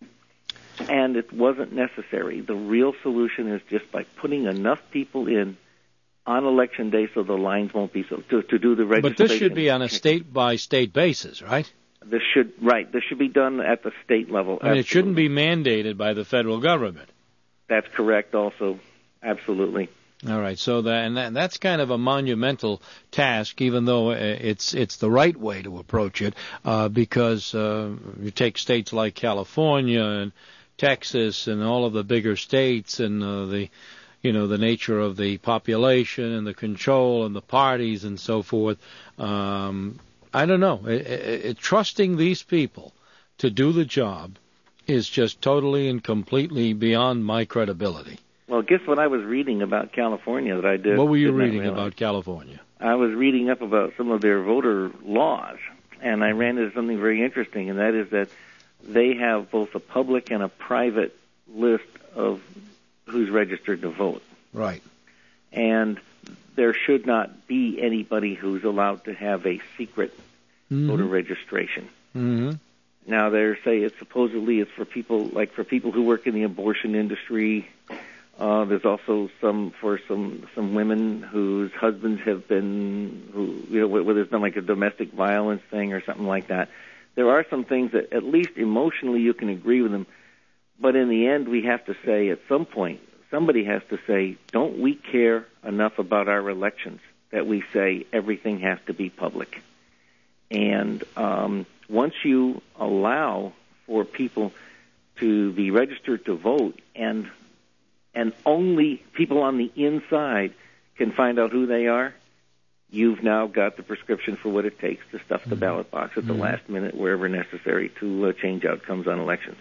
And it wasn't necessary. The real solution is just by putting enough people in on Election Day so the lines won't be so, to, to do the registration. But this should be on a state-by-state basis, right? This should, right, this should be done at the state level. I mean, absolutely. It shouldn't be mandated by the federal government. That's correct also, absolutely. All right, so that, and that, that's kind of a monumental task, even though it's it's the right way to approach it, uh, because uh, you take states like California and Texas and all of the bigger states and uh, the, you know, the nature of the population and the control and the parties and so forth. Um, I don't know. It, it, it, trusting these people to do the job is just totally and completely beyond my credibility. Well, guess what I was reading about California that I did. What were you reading about California? I was reading up about some of their voter laws, and I ran into something very interesting, and that is that they have both a public and a private list of who's registered to vote. Right. And there should not be anybody who's allowed to have a secret mm-hmm. voter registration. Mm-hmm. Now, they say it's supposedly it's for people like for people who work in the abortion industry. Uh, there's also some for some some women whose husbands have been who you know where there's been like a domestic violence thing or something like that. There are some things that at least emotionally you can agree with them, but in the end we have to say at some point somebody has to say, don't we care enough about our elections that we say everything has to be public? And um, once you allow for people to be registered to vote, and and only people on the inside can find out who they are, you've now got the prescription for what it takes to stuff the ballot box at the mm-hmm. last minute, wherever necessary, to uh, change outcomes on elections.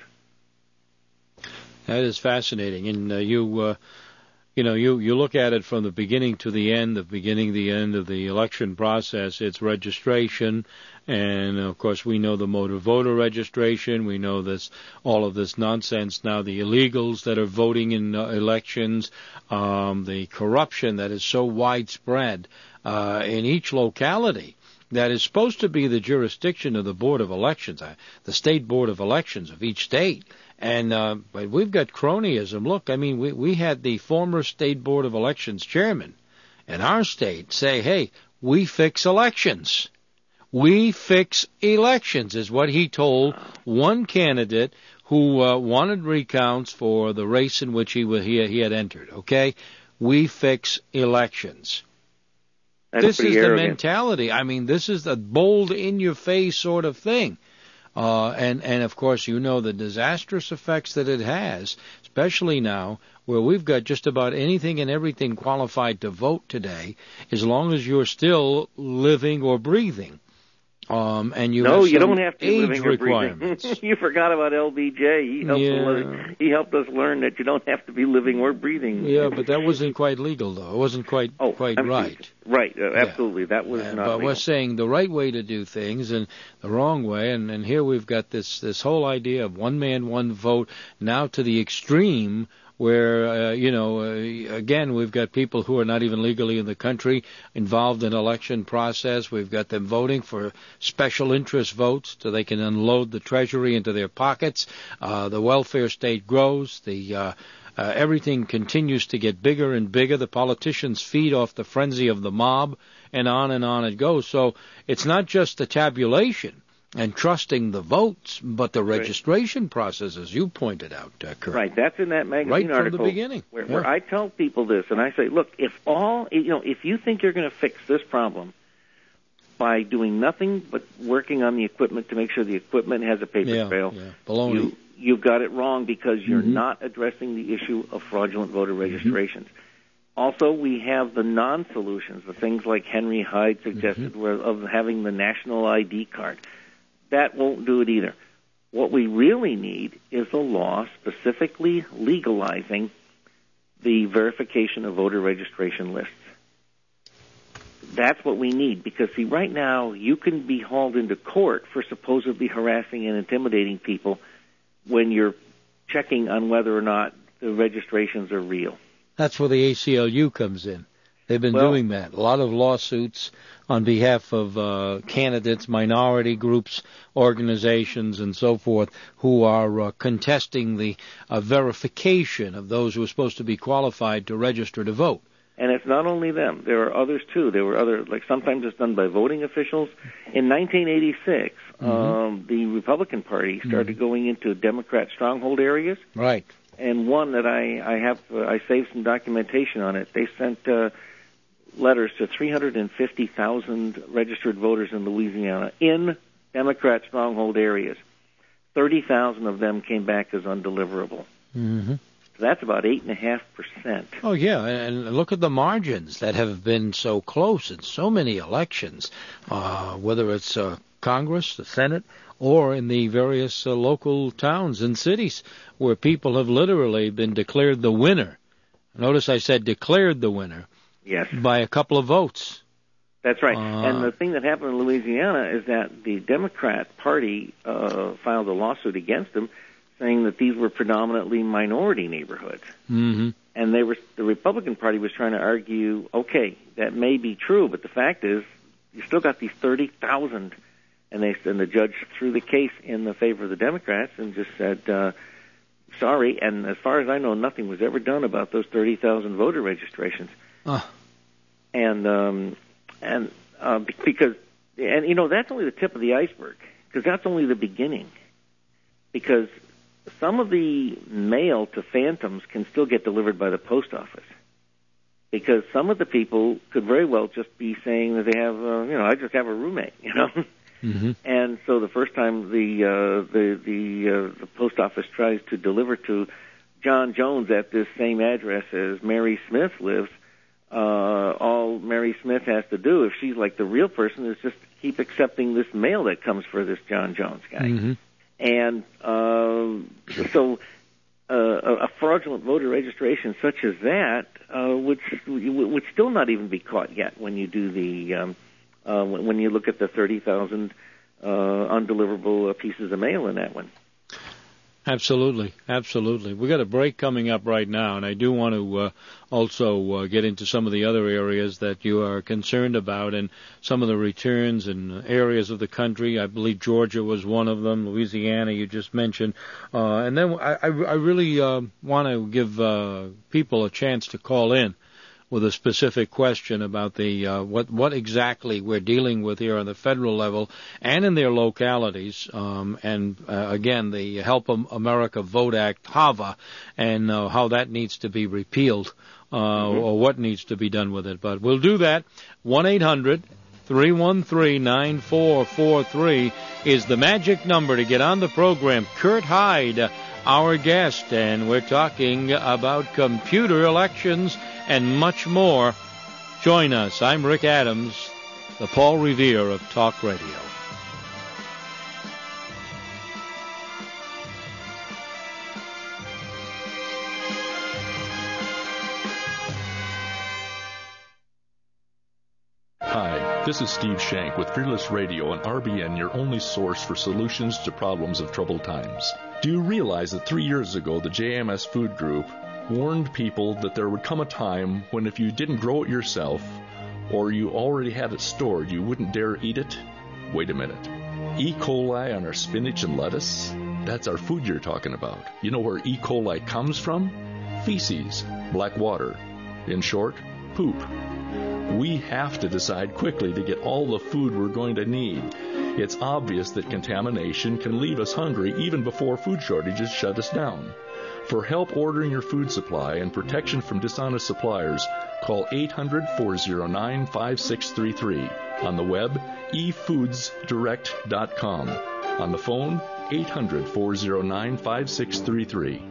That is fascinating, and uh, you, uh, you know, you, you look at it from the beginning to the end, the beginning, the end of the election process. It's registration, and of course we know the motor voter registration. We know this, all of this nonsense now. The illegals that are voting in uh, elections, um, the corruption that is so widespread uh, in each locality. That is supposed to be the jurisdiction of the Board of Elections, uh, the State Board of Elections of each state. And uh, but we've got cronyism. Look, I mean, we, we had the former State Board of Elections chairman in our state say, hey, we fix elections. We fix elections is what he told one candidate who uh, wanted recounts for the race in which he, he, he had entered, okay? We fix elections. That's this is arrogant. The mentality. I mean, this is the bold, in-your-face sort of thing. Uh, and, and, of course, you know the disastrous effects that it has, especially now where we've got just about anything and everything qualified to vote today, as long as you're still living or breathing. Um, and you no, have you don't have to age living or requirements. breathing. You forgot about L B J. He helped, Yeah. us, he helped us learn that you don't have to be living or breathing. Yeah, but that wasn't quite legal, though. It wasn't quite oh, quite I'm right. Right, uh, absolutely. That was Yeah, not but legal. we're saying the right way to do things and the wrong way, and, and here we've got this, this whole idea of one man, one vote, now to the extreme where, uh, you know, uh, again, we've got people who are not even legally in the country involved in election process. We've got them voting for special interest votes so they can unload the Treasury into their pockets. Uh, the welfare state grows. The uh, uh, everything continues to get bigger and bigger. The politicians feed off the frenzy of the mob, and on and on it goes. So it's not just the tabulation and trusting the votes, but the registration right. process, as you pointed out, uh, Kurt. Right, that's in that magazine right from article. the beginning. Where, yeah. where I tell people this, and I say, look, if all, you know, if you think you're going to fix this problem by doing nothing but working on the equipment to make sure the equipment has a paper yeah, trail, yeah. Baloney. you, you've got it wrong because you're mm-hmm. not addressing the issue of fraudulent voter registrations. Mm-hmm. Also, we have the non-solutions, the things like Henry Hyde suggested mm-hmm. where, of having the national I D card. That won't do it either. What we really need is a law specifically legalizing the verification of voter registration lists. That's what we need because, see, right now you can be hauled into court for supposedly harassing and intimidating people when you're checking on whether or not the registrations are real. That's where the A C L U comes in. They've been well, doing that. A lot of lawsuits on behalf of uh, candidates, minority groups, organizations, and so forth, who are uh, contesting the uh, verification of those who are supposed to be qualified to register to vote. And it's not only them. There are others, too. There were other, like sometimes it's done by voting officials. In nineteen eighty-six, mm-hmm. um, the Republican Party started mm-hmm. going into Democrat stronghold areas. Right. And one that I, I have, uh, I saved some documentation on it. They sent uh, letters to three hundred fifty thousand registered voters in Louisiana in Democrat stronghold areas. thirty thousand of them came back as undeliverable. Mm-hmm. So that's about eight point five percent. Oh, yeah, and look at the margins that have been so close in so many elections, uh, whether it's uh, Congress, the Senate, or in the various uh, local towns and cities where people have literally been declared the winner. Notice I said declared the winner. Yes. By a couple of votes. That's right. Uh, and the thing that happened in Louisiana is that the Democrat Party uh, filed a lawsuit against them saying that these were predominantly minority neighborhoods. Mm-hmm. And they were the Republican Party was trying to argue, okay, that may be true, but the fact is you still got these thirty thousand. And, they, and the judge threw the case in the favor of the Democrats and just said, uh, sorry. And as far as I know, nothing was ever done about those thirty thousand voter registrations. Uh. And um, and uh, because and you know that's only the tip of the iceberg because that's only the beginning. Because some of the mail to phantoms can still get delivered by the post office, because some of the people could very well just be saying that they have, uh, you know, I just have a roommate, you know. Mm-hmm. And so the first time the uh, the the, uh, the post office tries to deliver to John Jones at this same address as Mary Smith lives, uh, all Mary Smith has to do, if she's like the real person, is just keep accepting this mail that comes for this John Jones guy. Mm-hmm. And uh, so uh, a fraudulent voter registration such as that uh, would would still not even be caught yet when you do the um, uh, when you look at the thirty thousand uh, undeliverable pieces of mail in that one. Absolutely, absolutely. We've got a break coming up right now, and I do want to uh, also uh, get into some of the other areas that you are concerned about and some of the returns in areas of the country. I believe Georgia was one of them, Louisiana you just mentioned. Uh, and then I, I, I really uh, want to give uh, people a chance to call in with a specific question about the uh, what what exactly we're dealing with here on the federal level and in their localities, um, and uh, again the Help America Vote Act, HAVA, and uh, how that needs to be repealed, uh, mm-hmm. or what needs to be done with it. But we'll do that. one eight hundred three one three nine four four three is the magic number to get on the program. Kurt Hyde, our guest, and we're talking about computer elections and much more. Join us. I'm Rick Adams, the Paul Revere of Talk Radio. Hi, this is Steve Shank with Fearless Radio and R B N, your only source for solutions to problems of troubled times. Do you realize that three years ago the J M S Food Group warned people that there would come a time when if you didn't grow it yourself or you already had it stored, you wouldn't dare eat it? Wait a minute. E. coli on our spinach and lettuce? That's our food you're talking about. You know where E. coli comes from? Feces, black water. In short, poop. We have to decide quickly to get all the food we're going to need. It's obvious that contamination can leave us hungry even before food shortages shut us down. For help ordering your food supply and protection from dishonest suppliers, call eight hundred four oh nine five six three three. On the web, e foods direct dot com. On the phone, eight hundred four oh nine five six three three.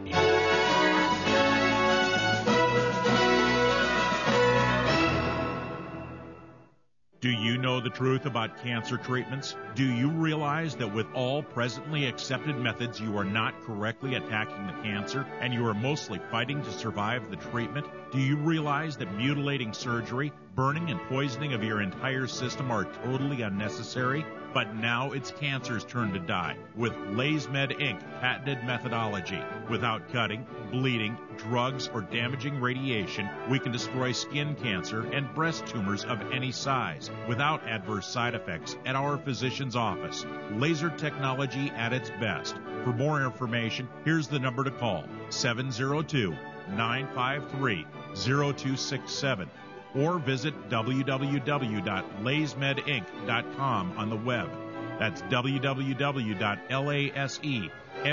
Do you know the truth about cancer treatments? Do you realize that with all presently accepted methods, you are not correctly attacking the cancer and you are mostly fighting to survive the treatment? Do you realize that mutilating surgery, burning and poisoning of your entire system are totally unnecessary? But now it's cancer's turn to die with LaserMed Incorporated's patented methodology. Without cutting, bleeding, drugs, or damaging radiation, we can destroy skin cancer and breast tumors of any size without adverse side effects at our physician's office. Laser technology at its best. For more information, here's the number to call, seven oh two, nine five three, oh two six seven. Or visit w w w dot lasermed inc dot com on the web. That's w w w dot lasermed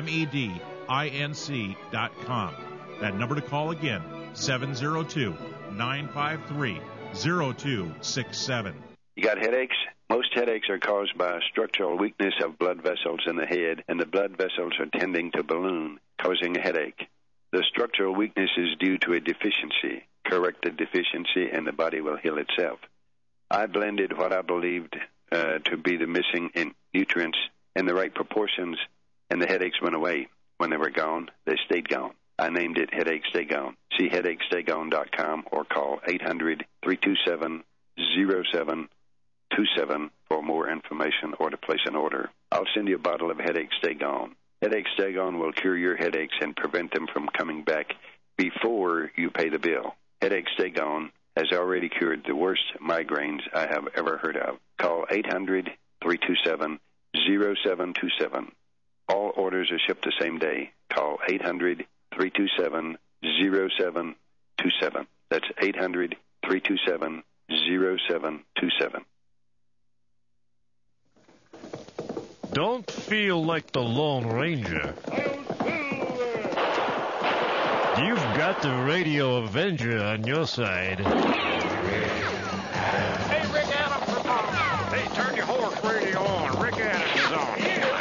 inc dot com. That number to call again, seven oh two, nine five three, oh two six seven. You got headaches? Most headaches are caused by a structural weakness of blood vessels in the head, and the blood vessels are tending to balloon, causing a headache. The structural weakness is due to a deficiency. Correct the deficiency, and the body will heal itself. I blended what I believed uh, to be the missing in nutrients in the right proportions, and the headaches went away. When they were gone, they stayed gone. I named it Headache Stay Gone. See headache stay gone dot com or call eight hundred, three two seven, oh seven two seven for more information or to place an order. I'll send you a bottle of Headache Stay Gone. Headache Stay Gone will cure your headaches and prevent them from coming back before you pay the bill. Headache Stay Gone has already cured the worst migraines I have ever heard of. Call eight hundred, three two seven, oh seven two seven. All orders are shipped the same day. Call eight hundred, three two seven, oh seven two seven. That's eight hundred, three two seven, oh seven two seven. Don't feel like the Lone Ranger. got the Radio Avenger on your side. Hey, Rick Adams is on. Hey, turn your horse radio on. Rick Adams is on.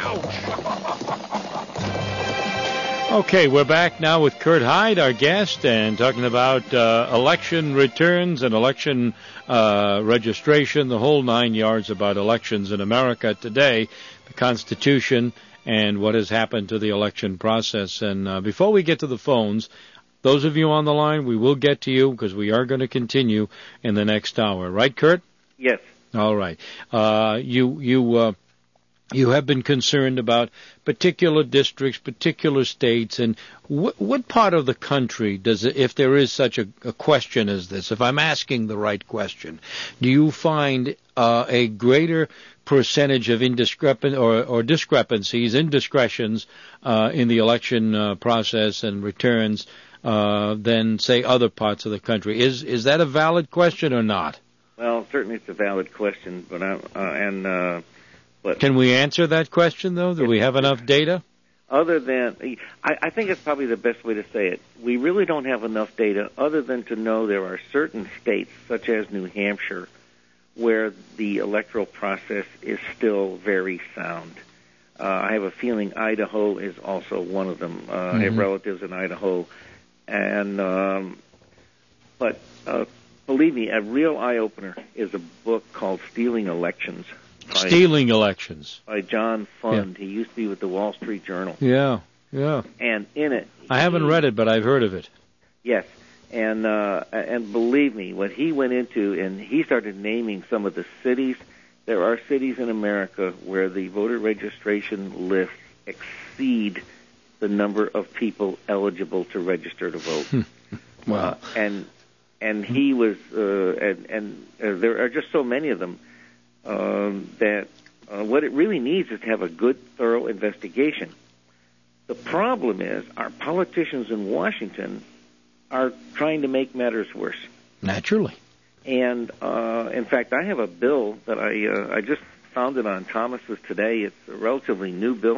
Ouch. Okay, we're back now with Kurt Hyde, our guest, and talking about uh, election returns and election uh, registration, the whole nine yards about elections in America today, the Constitution, and what has happened to the election process. And uh, before we get to the phones, those of you on the line, we will get to you because we are going to continue in the next hour. Right, Kurt? Yes. All right. Uh, you you uh, you have been concerned about particular districts, particular states, and what, what part of the country does it, if there is such a, a question as this, if I'm asking the right question, do you find uh, a greater percentage of indiscrepant or, or discrepancies, indiscretions uh, in the election uh, process and returns uh, than, say, other parts of the country? Is is that a valid question or not? Well, certainly it's a valid question, but I, uh, and uh, but can we answer that question though? Do we have enough data? Other than, I, I think it's probably the best way to say it. We really don't have enough data, other than to know there are certain states, such as New Hampshire, where the electoral process is still very sound. Uh, I have a feeling Idaho is also one of them. Uh, mm-hmm. I have relatives in Idaho, and um, but. Uh, Believe me, a real eye-opener is a book called Stealing Elections. By, Stealing Elections. By John Fund. Yeah. He used to be with the Wall Street Journal. Yeah, yeah. And in it... I haven't he, read it, but I've heard of it. Yes. And uh, and believe me, what he went into, and he started naming some of the cities. There are cities in America where the voter registration lists exceed the number of people eligible to register to vote. Wow. Uh, and... And he was, uh, and, and uh, there are just so many of them um, that uh, what it really needs is to have a good, thorough investigation. The problem is our politicians in Washington are trying to make matters worse. Naturally. And uh, in fact, I have a bill that I uh, I just found it on Thomas's today. It's a relatively new bill.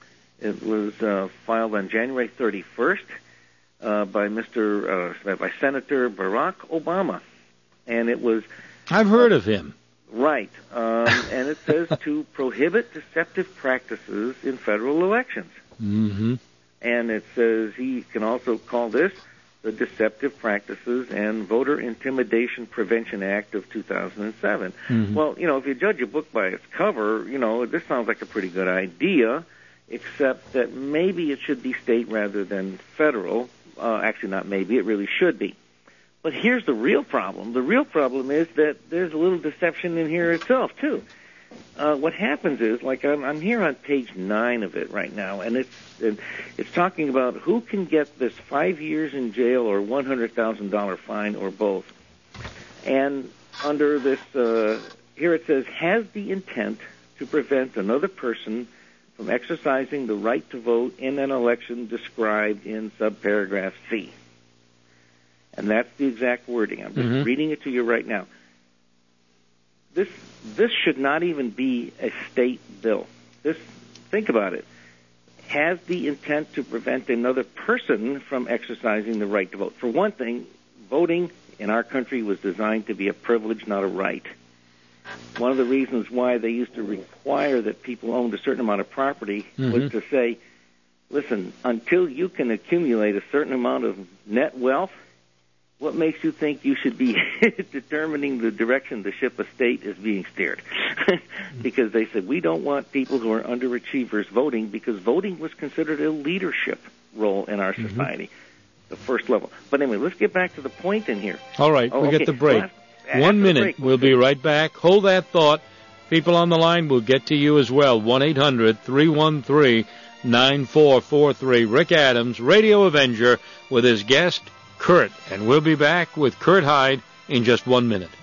It was uh, filed on January thirty-first. Uh, by Mister Uh, by Senator Barack Obama, and it was. I've heard uh, of him. Right, um, and it says to prohibit deceptive practices in federal elections. Mm-hmm. And it says he can also call this the Deceptive Practices and Voter Intimidation Prevention Act of two thousand seven. Mm-hmm. Well, you know, if you judge a book by its cover, you know, this sounds like a pretty good idea, except that maybe it should be state rather than federal. Uh, actually, not maybe. It really should be. But here's the real problem. The real problem is that there's a little deception in here itself, too. Uh, what happens is, like I'm, I'm here on page nine of it right now, and it's and it's talking about who can get this five years in jail or one hundred thousand dollars fine or both. And under this, uh, here it says, has the intent to prevent another person from exercising the right to vote in an election described in subparagraph C. And that's the exact wording. I'm just mm-hmm. reading it to you right now. This this should not even be a state bill. This, think about it. Has the intent to prevent another person from exercising the right to vote. For one thing, voting in our country was designed to be a privilege, not a right. One of the reasons why they used to require that people owned a certain amount of property mm-hmm. was to say, listen, until you can accumulate a certain amount of net wealth, what makes you think you should be determining the direction the ship of state is being steered? Because they said, we don't want people who are underachievers voting, because voting was considered a leadership role in our society, mm-hmm. the first level. But anyway, let's get back to the point in here. All right, oh, we okay. get the break. Well, One minute. Break, we'll be right back. Hold that thought. People on the line will get to you as well. one eight hundred three one three nine four four three. Rick Adams, Radio Avenger, with his guest, Kurt. And we'll be back with Kurt Hyde in just one minute.